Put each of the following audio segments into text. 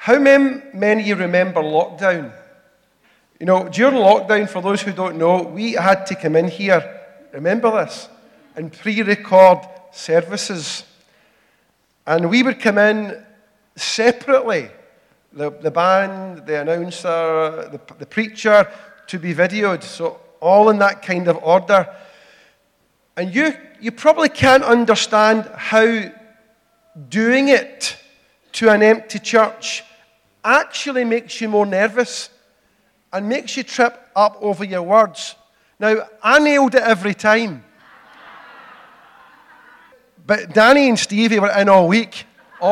How many of you remember lockdown? You know, during lockdown, for those who don't know, we had to come in here, remember this, and pre-record services. And we would come in separately, the band, the announcer, the preacher, to be videoed. So all in that kind of order. And you probably can't understand how doing it to an empty church actually makes you more nervous and makes you trip up over your words. Now, I nailed it every time. But Danny and Stevie were in all week,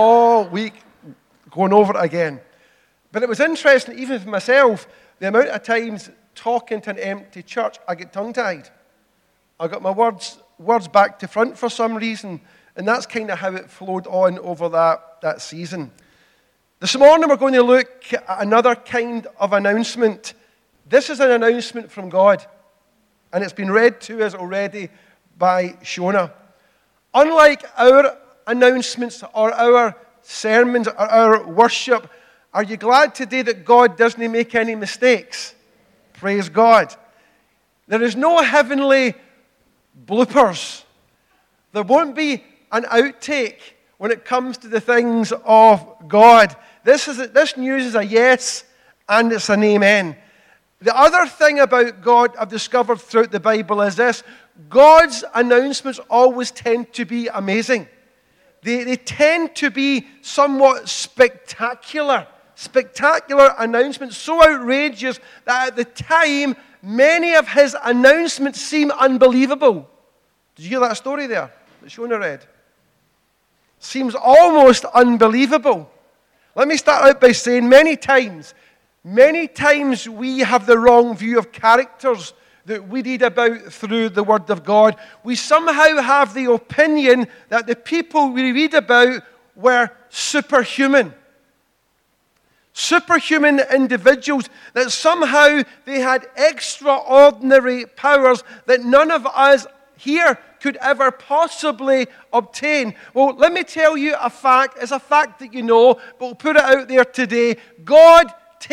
going over it again. But it was interesting, even for myself, the amount of times talking to an empty church, I get tongue-tied. I got my words back to front for some reason, and that's kind of how it flowed on over that season. This morning we're going to look at another kind of announcement. This is an announcement from God, and it's been read to us already by Shona. Unlike our announcements or our sermons or our worship, are you glad today that God doesn't make any mistakes? Praise God. There is no heavenly bloopers. There won't be an outtake when it comes to the things of God. This news is a yes and it's an amen. The other thing about God I've discovered throughout the Bible is this. God's announcements always tend to be amazing. They tend to be somewhat spectacular. Spectacular announcements, so outrageous that at the time, many of his announcements seem unbelievable. Did you hear that story there that Shona read? Seems almost unbelievable. Let me start out by saying many times we have the wrong view of characters that we read about through the Word of God. We somehow have the opinion that the people we read about were superhuman. Superhuman individuals, that somehow they had extraordinary powers that none of us here could ever possibly obtain. Well, let me tell you a fact. It's a fact that you know, but we'll put it out there today. God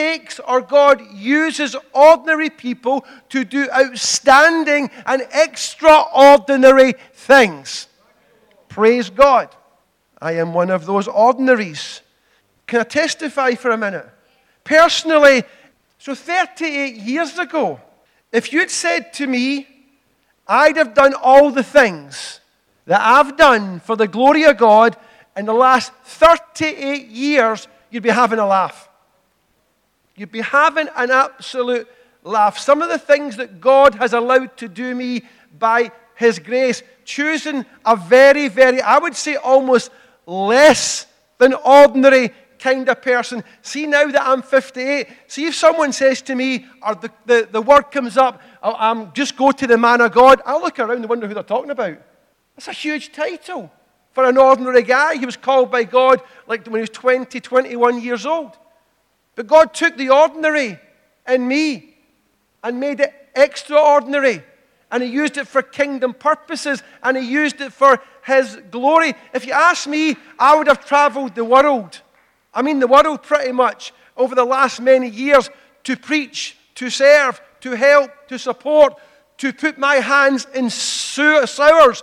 uses ordinary people to do outstanding and extraordinary things. Praise God. I am one of those ordinaries. Can I testify for a minute? Personally, so 38 years ago, if you'd said to me, I'd have done all the things that I've done for the glory of God in the last 38 years, you'd be having a laugh. You'd be having an absolute laugh. Some of the things that God has allowed to do me by His grace, choosing a very, very, I would say almost less than ordinary kind of person. See, now that I'm 58, see if someone says to me, or the word comes up, just go to the man of God, I look around and wonder who they're talking about. That's a huge title for an ordinary guy. He was called by God like when he was 20, 21 years old. But God took the ordinary in me and made it extraordinary. And He used it for kingdom purposes, and He used it for His glory. If you ask me, I would have traveled the world. I mean the world pretty much over the last many years to preach, to serve, to help, to support, to put my hands in sewages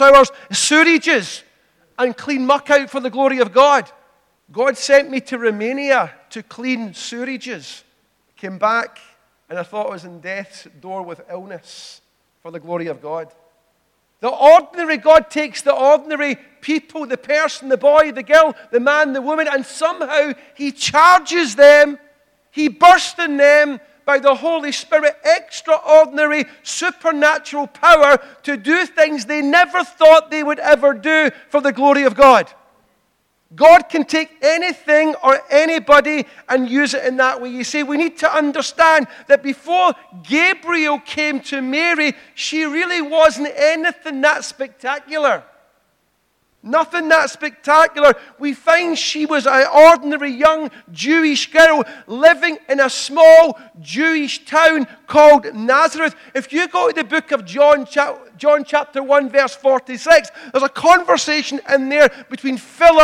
and clean muck out for the glory of God. God sent me to Romania to clean sewages. Came back and I thought I was in death's door with illness for the glory of God. The ordinary, God takes the ordinary people, the person, the boy, the girl, the man, the woman, and somehow He charges them, He bursts in them by the Holy Spirit extraordinary, supernatural power to do things they never thought they would ever do for the glory of God. God can take anything or anybody and use it in that way. You see, we need to understand that before Gabriel came to Mary, she really wasn't anything that spectacular. Nothing that spectacular. We find she was an ordinary young Jewish girl living in a small Jewish town called Nazareth. If you go to the book of John chapter 1, verse 46, there's a conversation in there between Philip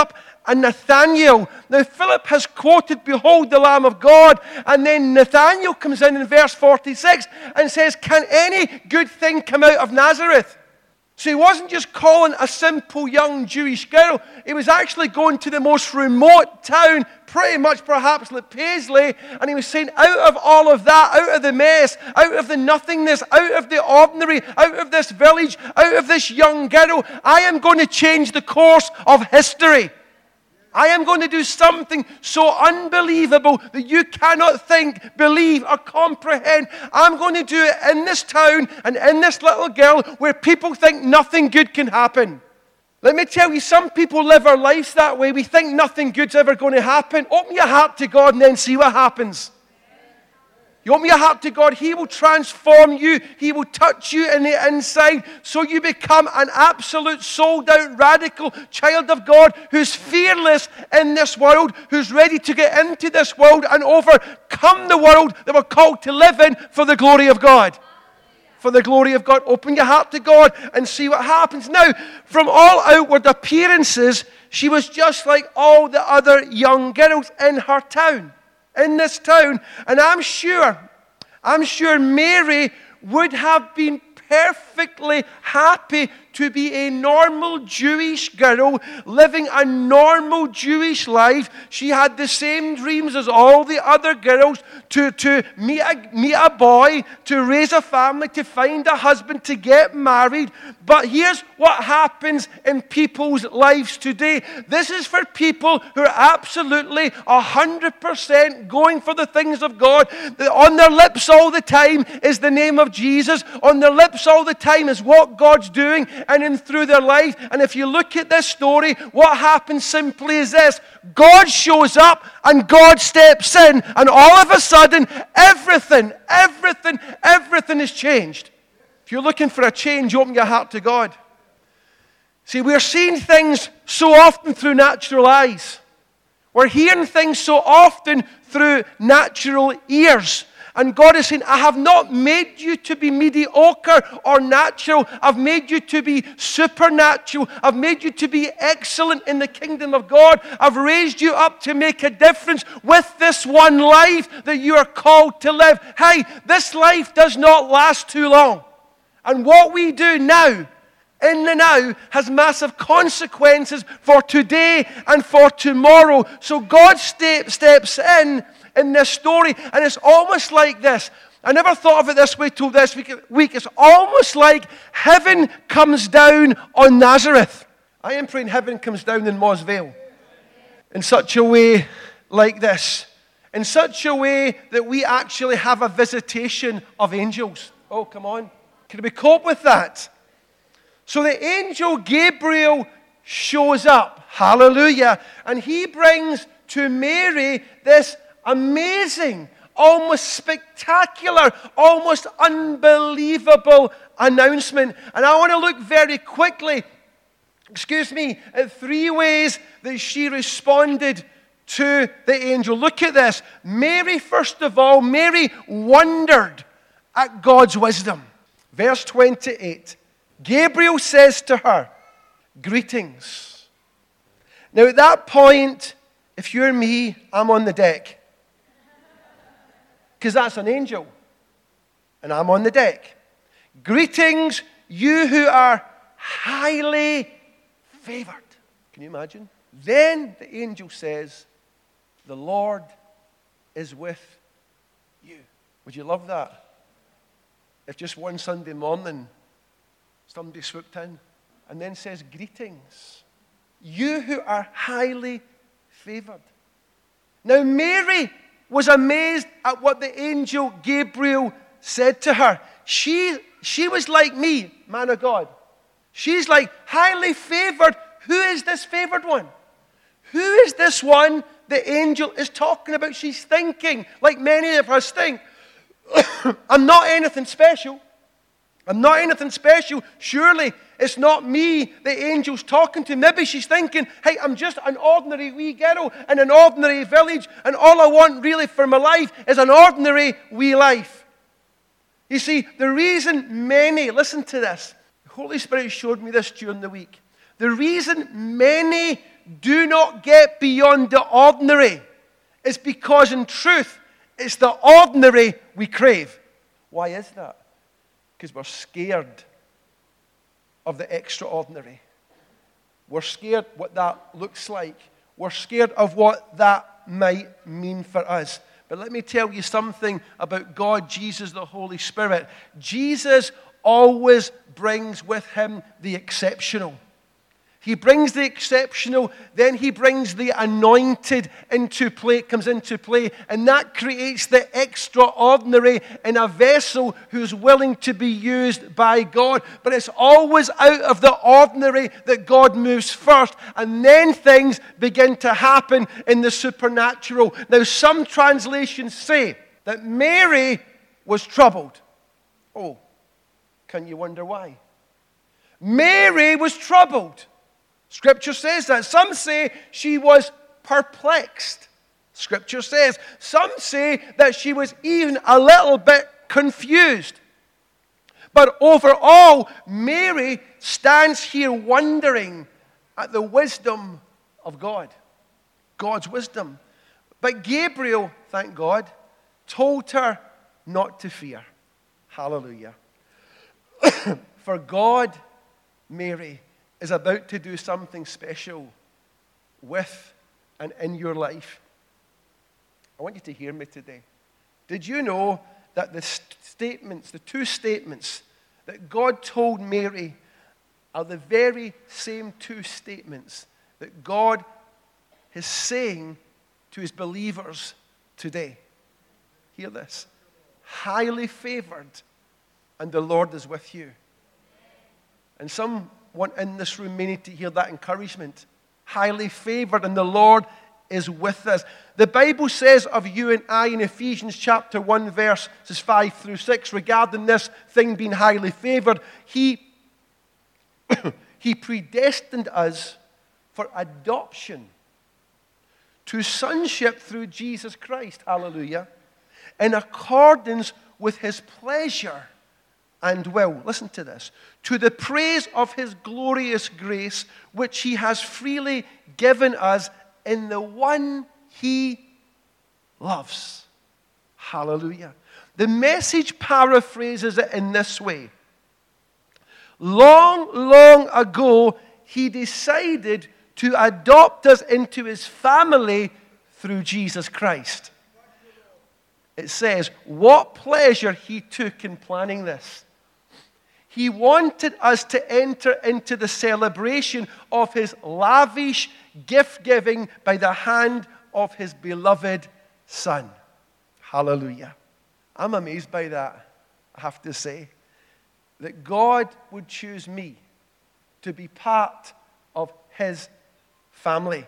and Nathanael. Now, Philip has quoted, "Behold the Lamb of God." And then Nathanael comes in verse 46 and says, "Can any good thing come out of Nazareth?" So he wasn't just calling a simple young Jewish girl. He was actually going to the most remote town, pretty much perhaps like Paisley, and he was saying, out of all of that, out of the mess, out of the nothingness, out of the ordinary, out of this village, out of this young girl, I am going to change the course of history. I am going to do something so unbelievable that you cannot think, believe, or comprehend. I'm going to do it in this town and in this little girl where people think nothing good can happen. Let me tell you, some people live our lives that way. We think nothing good's ever going to happen. Open your heart to God and then see what happens. You open your heart to God, He will transform you. He will touch you in the inside so you become an absolute sold-out, radical child of God who's fearless in this world, who's ready to get into this world and overcome the world that we're called to live in for the glory of God. For the glory of God. Open your heart to God and see what happens. Now, from all outward appearances, she was just like all the other young girls in her town. In this town, and I'm sure Mary would have been perfectly happy to be a normal Jewish girl living a normal Jewish life. She had the same dreams as all the other girls to meet a boy, to raise a family, to find a husband, to get married. But here's what happens in people's lives today. This is for people who are absolutely 100% going for the things of God. On their lips all the time is the name of Jesus. On their lips all the time is what God's doing and in through their life. And if you look at this story, what happens simply is this. God shows up and God steps in, and all of a sudden everything is changed. If you're looking for a change, open your heart to God. See, we're seeing things so often through natural eyes. We're hearing things so often through natural ears. And God is saying, I have not made you to be mediocre or natural. I've made you to be supernatural. I've made you to be excellent in the kingdom of God. I've raised you up to make a difference with this one life that you are called to live. Hey, this life does not last too long. And what we do now, in the now, has massive consequences for today and for tomorrow. So God steps in this story, and it's almost like this. I never thought of it this way till this week. It's almost like heaven comes down on Nazareth. I am praying heaven comes down in Moss Vale in such a way like this. In such a way that we actually have a visitation of angels. Oh, come on. Can we cope with that? So the angel Gabriel shows up. Hallelujah. And he brings to Mary this amazing, almost spectacular, almost unbelievable announcement. And I want to look very quickly, at 3 ways that she responded to the angel. Look at this. Mary, first of all, Mary wondered at God's wisdom. Verse 28. Gabriel says to her, greetings. Now at that point, if you're me, I'm on the deck. Because that's an angel. And I'm on the deck. Greetings, you who are highly favored. Can you imagine? Then the angel says, the Lord is with you. Would you love that? If just one Sunday morning, somebody swooped in and then says, greetings, you who are highly favored. Now, Mary was amazed at what the angel Gabriel said to her. She was like me, man of God. She's like, highly favored. Who is this favored one? Who is this one the angel is talking about? She's thinking, like many of us think, I'm not anything special. I'm not anything special. Surely it's not me the angel's talking to. Maybe she's thinking, hey, I'm just an ordinary wee girl in an ordinary village, and all I want really for my life is an ordinary wee life. You see, the reason many, listen to this, the Holy Spirit showed me this during the week. The reason many do not get beyond the ordinary is because in truth, it's the ordinary we crave. Why is that? Because we're scared of the extraordinary. We're scared what that looks like. We're scared of what that might mean for us. But let me tell you something about God, Jesus, the Holy Spirit. Jesus always brings with him the exceptional. He brings the exceptional, then he brings the anointed comes into play, and that creates the extraordinary in a vessel who's willing to be used by God. But it's always out of the ordinary that God moves first, and then things begin to happen in the supernatural. Now, some translations say that Mary was troubled. Oh, can you wonder why? Mary was troubled. Scripture says that. Some say she was perplexed. Scripture says. Some say that she was even a little bit confused. But overall, Mary stands here wondering at the wisdom of God. God's wisdom. But Gabriel, thank God, told her not to fear. Hallelujah. For God, Mary, is about to do something special with and in your life. I want you to hear me today. Did you know that the two statements that God told Mary are the very same two statements that God is saying to his believers today? Hear this. Highly favored, and the Lord is with you. And someone in this room may need to hear that encouragement. Highly favored, and the Lord is with us. The Bible says of you and I in Ephesians chapter 1, verses 5 through 6, regarding this thing being highly favored, He predestined us for adoption to sonship through Jesus Christ. Hallelujah. In accordance with his pleasure and will. Listen to this. To the praise of his glorious grace, which he has freely given us in the one he loves. Hallelujah. The Message paraphrases it in this way. Long, long ago, he decided to adopt us into his family through Jesus Christ. It says, what pleasure he took in planning this. He wanted us to enter into the celebration of his lavish gift-giving by the hand of his beloved Son. Hallelujah. I'm amazed by that, I have to say. That God would choose me to be part of his family.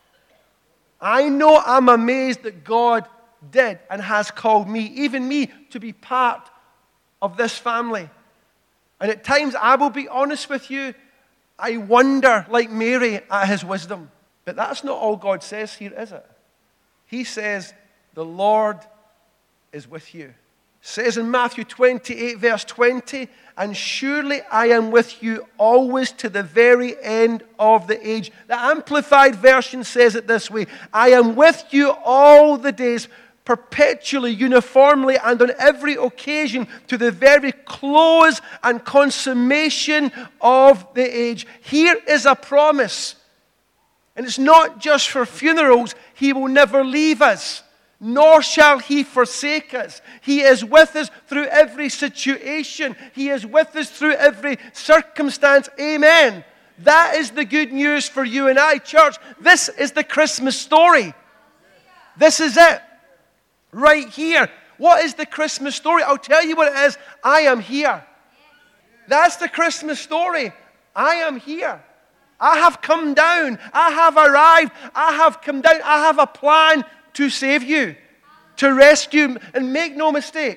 I know I'm amazed that God did and has called me, even me, to be part of this family. And at times, I will be honest with you, I wonder, like Mary, at his wisdom. But that's not all God says here, is it? He says, the Lord is with you. It says in Matthew 28, verse 20, and surely I am with you always to the very end of the age. The Amplified Version says it this way, I am with you all the days, perpetually, uniformly, and on every occasion to the very close and consummation of the age. Here is a promise. And it's not just for funerals. He will never leave us, nor shall he forsake us. He is with us through every situation. He is with us through every circumstance. Amen. That is the good news for you and I, church. This is the Christmas story. This is it. Right here. What is the Christmas story? I'll tell you what it is. I am here. That's the Christmas story. I am here. I have come down. I have arrived. I have come down. I have a plan to save you, to rescue. And make no mistake.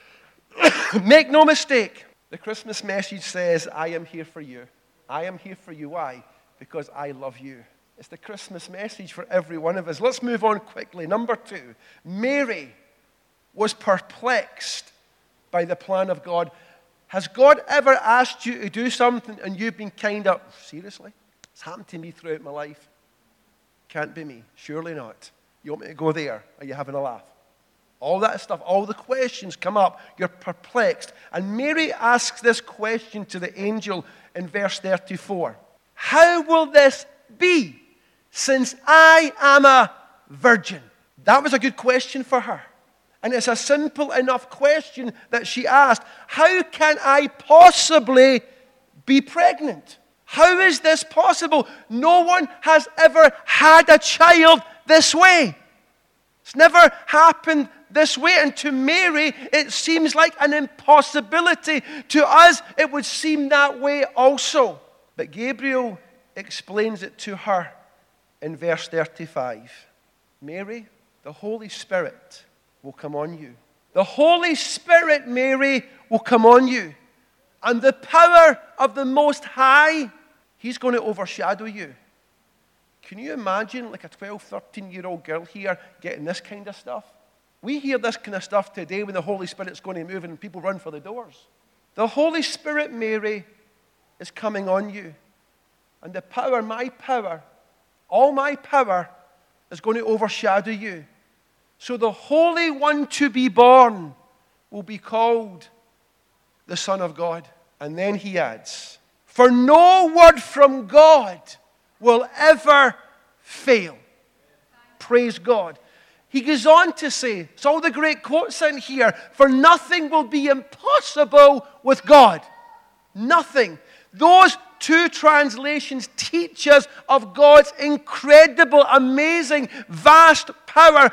Make no mistake. The Christmas message says, I am here for you. I am here for you. Why? Because I love you. It's the Christmas message for every one of us. Let's move on quickly. Number 2, Mary was perplexed by the plan of God. Has God ever asked you to do something and you've been kind of, seriously? It's happened to me throughout my life. can't be me. Surely not. You want me to go there? Are you having a laugh? All that stuff, all the questions come up. You're perplexed. And Mary asks this question to the angel in verse 34. How will this be, since I am a virgin? That was a good question for her. And it's a simple enough question that she asked. How can I possibly be pregnant? How is this possible? No one has ever had a child this way. It's never happened this way. And to Mary, it seems like an impossibility. To us, it would seem that way also. But Gabriel explains it to her in verse 35. Mary, the Holy Spirit will come on you. The Holy Spirit, Mary, will come on you. And the power of the Most High, He's going to overshadow you. Can you imagine like a 12, 13-year-old girl here getting this kind of stuff? We hear this kind of stuff today when the Holy Spirit's going to move and people run for the doors. The Holy Spirit, Mary, is coming on you. And the power, my power, all my power is going to overshadow you. So the Holy One to be born will be called the Son of God. And then he adds, for no word from God will ever fail. Praise God. He goes on to say, it's all the great quotes in here, for nothing will be impossible with God. Nothing. Those two translations teach us of God's incredible, amazing, vast power.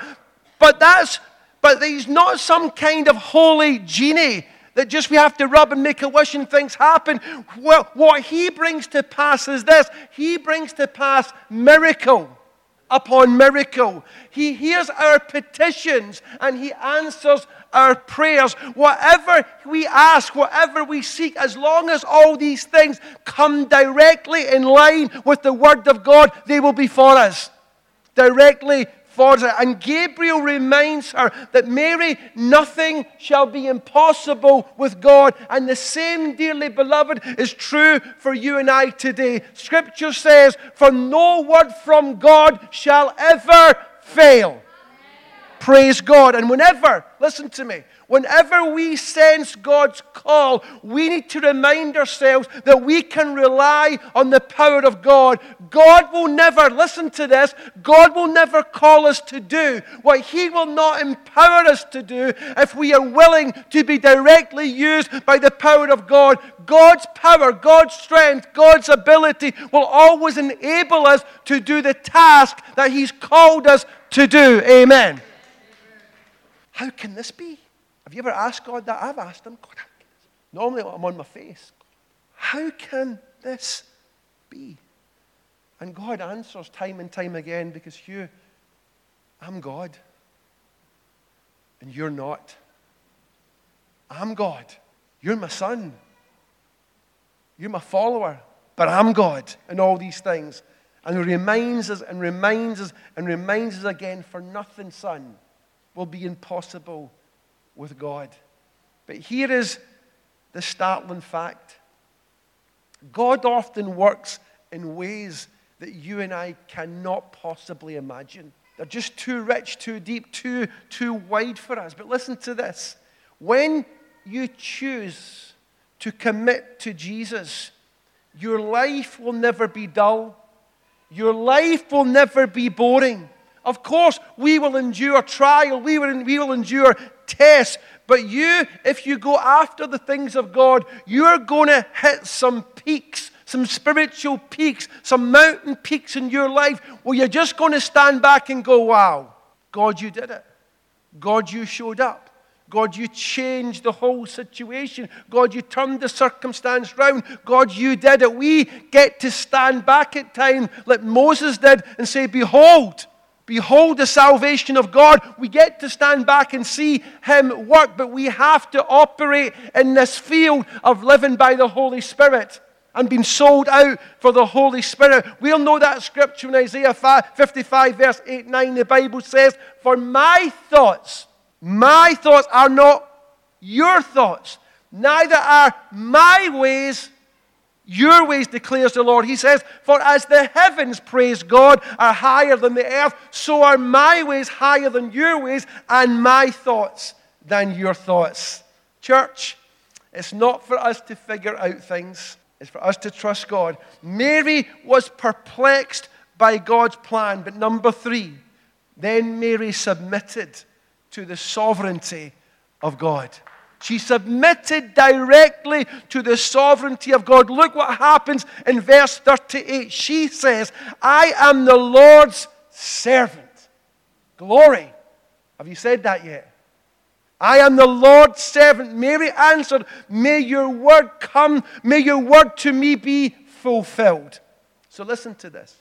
But he's not some kind of holy genie that just we have to rub and make a wish and things happen. Well, what he brings to pass is this. He brings to pass miracle upon miracle. He hears our petitions and he answers our prayers. Whatever we ask, whatever we seek, as long as all these things come directly in line with the Word of God, they will be for us. Directly for us. And Gabriel reminds her that Mary, nothing shall be impossible with God. And the same, dearly beloved, is true for you and I today. Scripture says, for no word from God shall ever fail. Praise God. And whenever, listen to me, whenever we sense God's call, we need to remind ourselves that we can rely on the power of God. God will never, listen to this, God will never call us to do what He will not empower us to do if we are willing to be directly used by the power of God. God's power, God's strength, God's ability will always enable us to do the task that He's called us to do. Amen. How can this be? Have you ever asked God that? I've asked Him. God, normally I'm on my face. How can this be? And God answers time and time again because Hugh, I'm God. And you're not. I'm God. You're my son. You're my follower. But I'm God and all these things. And He reminds us and reminds us and reminds us again, for nothing, son, will be impossible with God. But here is the startling fact. God often works in ways that you and I cannot possibly imagine. They're just too rich, too deep, too wide for us. But listen to this. When you choose to commit to Jesus, your life will never be dull. Your life will never be boring. Of course, we will endure trial. We will endure tests. But you, if you go after the things of God, you're going to hit some peaks, some spiritual peaks, some mountain peaks in your life where you're just going to stand back and go, wow, God, you did it. God, you showed up. God, you changed the whole situation. God, you turned the circumstance round. God, you did it. We get to stand back at times like Moses did and say, behold the salvation of God. We get to stand back and see Him work, but we have to operate in this field of living by the Holy Spirit and being sold out for the Holy Spirit. We'll know that scripture in Isaiah 55 verse 8, 9. The Bible says, for my thoughts are not your thoughts, neither are my ways Your ways, declares the Lord. He says, for as the heavens, praise God, are higher than the earth, so are my ways higher than your ways, and my thoughts than your thoughts. Church, it's not for us to figure out things. It's for us to trust God. Mary was perplexed by God's plan. But number 3, then Mary submitted to the sovereignty of God. She submitted directly to the sovereignty of God. Look what happens in verse 38. She says, I am the Lord's servant. Glory. Have you said that yet? I am the Lord's servant. Mary answered, may your word come, may your word to me be fulfilled. So listen to this.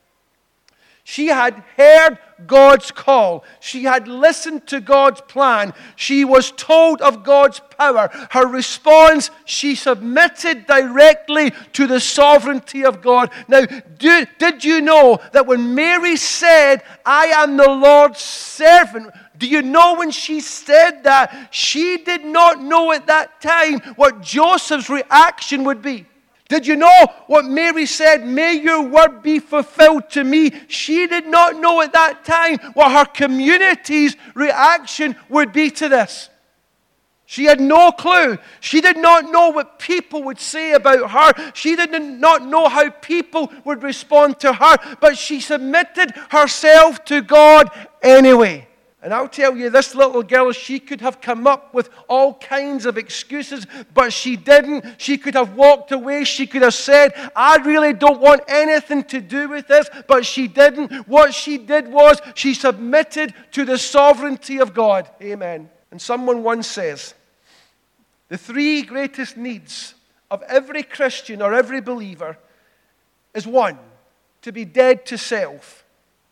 She had heard God's call. She had listened to God's plan. She was told of God's power. Her response, she submitted directly to the sovereignty of God. Now, did you know that when Mary said, I am the Lord's servant, do you know when she said that, she did not know at that time what Joseph's reaction would be? Did you know what Mary said? May your word be fulfilled to me. She did not know at that time what her community's reaction would be to this. She had no clue. She did not know what people would say about her. She did not know how people would respond to her. But she submitted herself to God anyway. And I'll tell you, this little girl, she could have come up with all kinds of excuses, but she didn't. She could have walked away. She could have said, I really don't want anything to do with this, but she didn't. What she did was she submitted to the sovereignty of God. Amen. And someone once says, the 3 greatest needs of every Christian or every believer is 1, to be dead to self,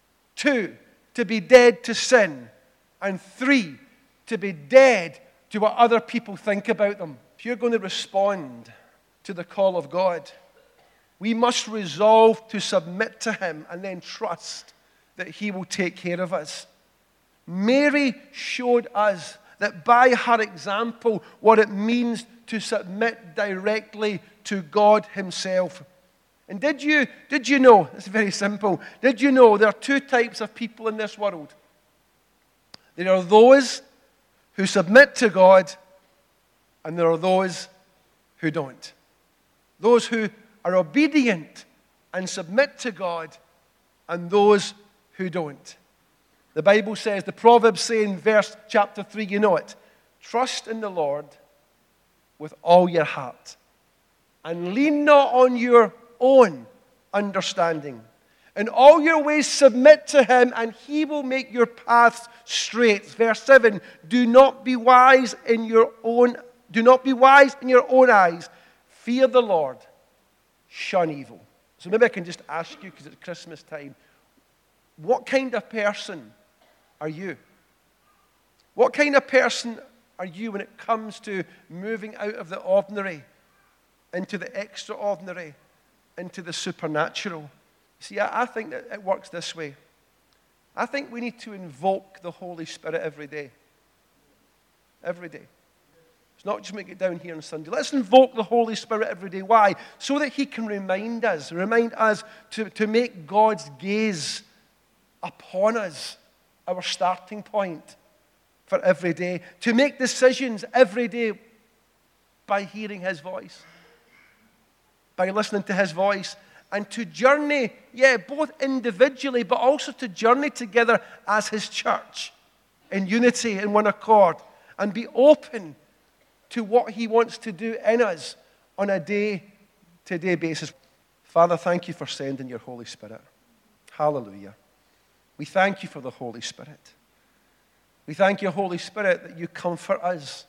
2, to be dead to sin, and 3, to be dead to what other people think about them. If you're going to respond to the call of God, we must resolve to submit to Him and then trust that He will take care of us. Mary showed us that by her example what it means to submit directly to God Himself. And did you know, it's very simple, did you know there are 2 types of people in this world? There are those who submit to God, and there are those who don't. Those who are obedient and submit to God, and those who don't. The Bible says, the Proverbs say in chapter 3, you know it, trust in the Lord with all your heart, and lean not on your own understanding. In all your ways submit to Him, and He will make your paths straight. Verse 7, do not be wise in your own eyes. Fear the Lord. Shun evil. So maybe I can just ask you, because it's Christmas time, what kind of person are you? What kind of person are you when it comes to moving out of the ordinary into the extraordinary, into the supernatural? See, I think that it works this way. I think we need to invoke the Holy Spirit every day. Every day. It's not just make it down here on Sunday. Let's invoke the Holy Spirit every day. Why? So that He can remind us to make God's gaze upon us our starting point for every day. To make decisions every day by hearing His voice, by listening to His voice. And to journey, both individually, but also to journey together as His church in unity, in one accord, and be open to what He wants to do in us on a day-to-day basis. Father, thank You for sending Your Holy Spirit. Hallelujah. We thank You for the Holy Spirit. We thank You, Holy Spirit, that You comfort us.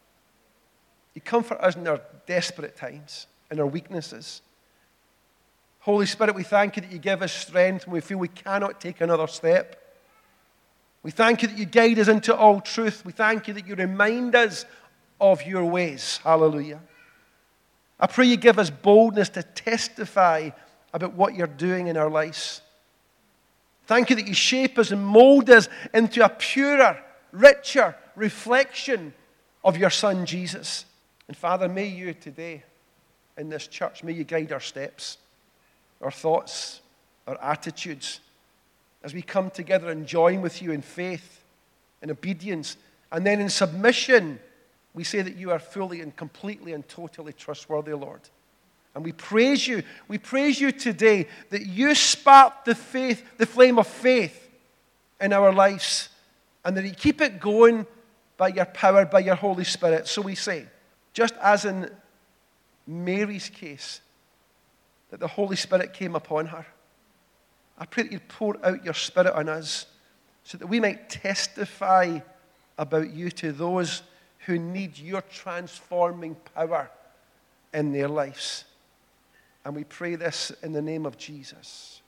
You comfort us in our desperate times, in our weaknesses. Holy Spirit, we thank You that You give us strength when we feel we cannot take another step. We thank You that You guide us into all truth. We thank You that You remind us of Your ways. Hallelujah. I pray You give us boldness to testify about what You're doing in our lives. Thank You that You shape us and mold us into a purer, richer reflection of Your Son, Jesus. And Father, may You today in this church. May you guide our steps, our thoughts, our attitudes, as we come together and join with you in faith, in obedience, and then in submission. We say that you are fully and completely and totally trustworthy, Lord. And we praise you. We praise you today that you sparked the flame of faith in our lives, and that you keep it going by your power, by your Holy Spirit. So we say, just as in Mary's case, that the Holy Spirit came upon her, I pray that you'd pour out your Spirit on us so that we might testify about you to those who need your transforming power in their lives. And we pray this in the name of Jesus.